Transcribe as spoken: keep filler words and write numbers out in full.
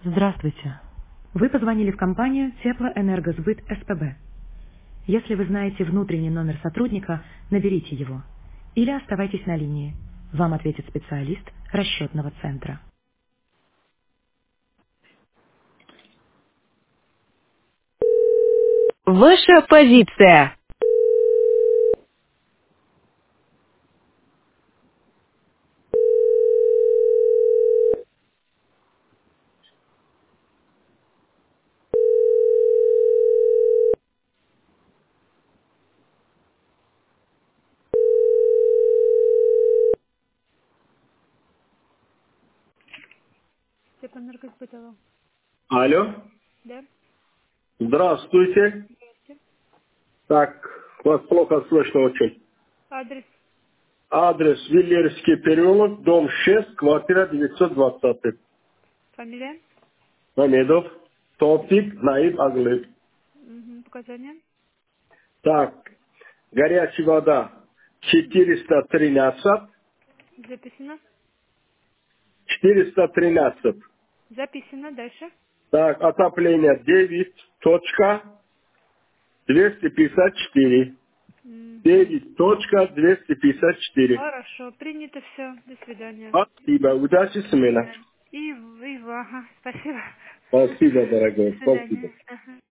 Здравствуйте. Вы позвонили в компанию Теплоэнергосбыт СПБ. Если вы знаете внутренний номер сотрудника, наберите его. Или оставайтесь на линии. Вам ответит специалист расчетного центра. Ваша позиция. Теплоэнергосбытово. Алло. Да? Здравствуйте. Здравствуйте. Так, вас плохо слышно очень. Адрес. Адрес Вильерский переулок, дом шесть, квартира девятьсот двадцать. Фамилия. Мамедов, Топик, Наиб Аглыб. Мгм. Показания. Так, горячая вода четыреста тринадцать, Записано. четыреста тринадцать. Записано. Дальше. Так, отопление девять точка двести пятьдесят четыре. Мгм. девять точка двести пятьдесят четыре. Хорошо. Принято все. До свидания. Спасибо. Удачи, смена. Ага. И, в- и, в- ага. Спасибо. Спасибо, До дорогой. Спасибо. свидания. Ага.